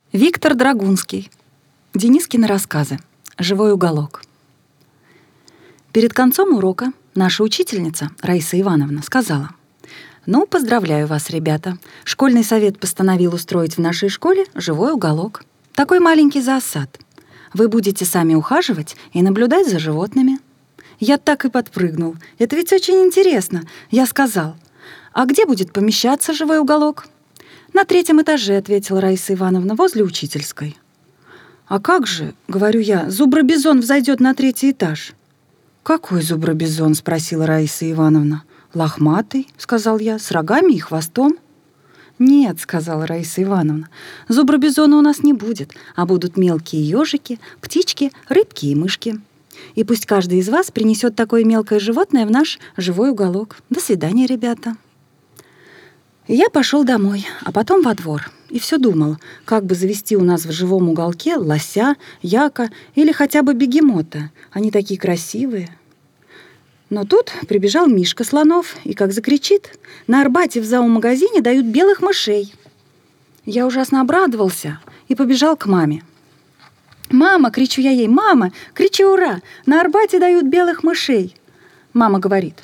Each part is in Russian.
Виктор Драгунский. Денискины рассказы. Живой уголок. Перед концом урока наша учительница Раиса Ивановна сказала: «Ну, поздравляю вас, ребята. Школьный совет постановил устроить в нашей школе живой уголок. Такой маленький зоосад. Вы будете сами ухаживать и наблюдать за животными». Я так и подпрыгнул. Это ведь очень интересно. Я сказал: «А где будет помещаться живой уголок?» «На 3-м этаже», — ответила Раиса Ивановна, — «возле учительской». «А как же, — говорю я, — зубробизон взойдет на 3-й этаж?» «Какой зубробизон?» — спросила Раиса Ивановна. «Лохматый», — сказал я, — «с рогами и хвостом». «Нет», — сказала Раиса Ивановна, — «зубробизона у нас не будет, а будут мелкие ежики, птички, рыбки и мышки. И пусть каждый из вас принесет такое мелкое животное в наш живой уголок. До свидания, ребята». И я пошел домой, а потом во двор. И все думал, как бы завести у нас в живом уголке лося, яка или хотя бы бегемота. Они такие красивые. Но тут прибежал Мишка Слонов и как закричит: «На Арбате в зоомагазине дают белых мышей!» Я ужасно обрадовался и побежал к маме. «Мама!» — кричу я ей. «Мама! Кричи ура! На Арбате дают белых мышей!» Мама говорит: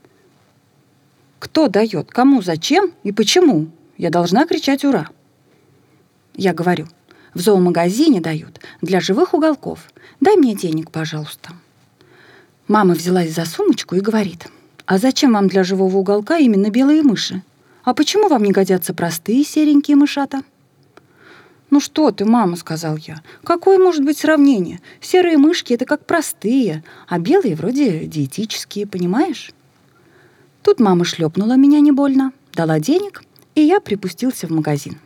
«Кто дает? Кому? Зачем? И почему? Я должна кричать «Ура!»» Я говорю: «В зоомагазине дают для живых уголков. Дай мне денег, пожалуйста». Мама взялась за сумочку и говорит: «А зачем вам для живого уголка именно белые мыши? А почему вам не годятся простые серенькие мышата?» «Ну что ты, мама, — сказал я, — какое может быть сравнение? Серые мышки — это как простые, а белые вроде диетические, понимаешь?» Тут мама шлепнула меня не больно, дала денег, и я припустился в магазин.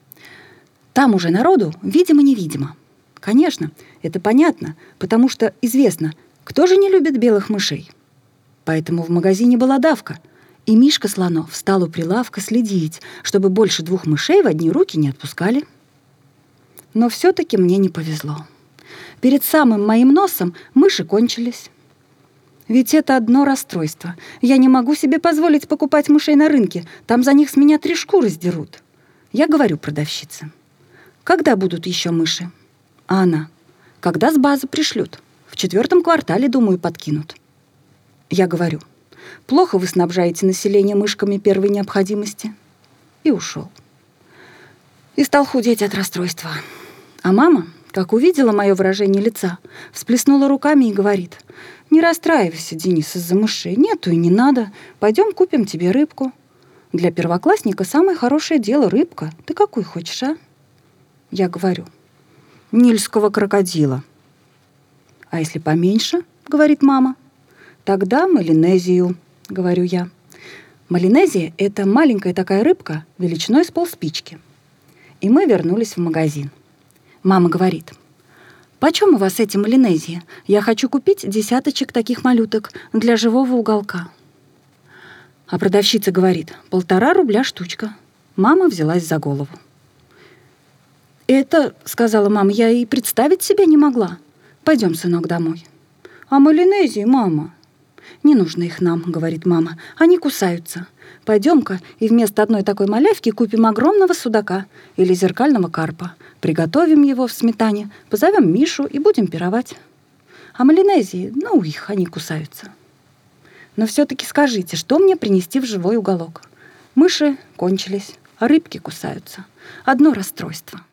Там уже народу видимо-невидимо. Конечно, это понятно, потому что известно, кто же не любит белых мышей. Поэтому в магазине была давка, и Мишка Слонов стал у прилавка следить, чтобы больше 2 мышей в одни руки не отпускали. Но все-таки мне не повезло. Перед самым моим носом мыши кончились. Ведь это одно расстройство. Я не могу себе позволить покупать мышей на рынке. Там за них с меня 3 шкуры сдерут. Я говорю продавщице: «Когда будут еще мыши?» А она: «Когда с базы пришлют. В 4-м квартале, думаю, подкинут». Я говорю: «Плохо вы снабжаете население мышками первой необходимости». И ушел. И стал худеть от расстройства. А мама, как увидела мое выражение лица, всплеснула руками и говорит: «Не расстраивайся, Денис, из-за мышей. Нету и не надо. Пойдем купим тебе рыбку. Для первоклассника самое хорошее дело — рыбка. Ты какую хочешь, а?» Я говорю: «Нильского крокодила». «А если поменьше?» — говорит мама. «Тогда малинезию», — говорю я. Малинезия — это маленькая такая рыбка величиной с полспички. И мы вернулись в магазин. Мама говорит: «Почем у вас эти малинезии? Я хочу купить 10 таких малюток для живого уголка». А продавщица говорит: 1,5 рубля штучка. Мама взялась за голову. «Это, — сказала мама, — я и представить себе не могла. Пойдем, сынок, домой». «А малинезии, мама?» «Не нужно их нам, — говорит мама, — они кусаются. Пойдем-ка и вместо одной такой малявки купим огромного судака или зеркального карпа, приготовим его в сметане, позовем Мишу и будем пировать. А малинезии, ну их, они кусаются. Но все-таки скажите, что мне принести в живой уголок? Мыши кончились, а рыбки кусаются. Одно расстройство».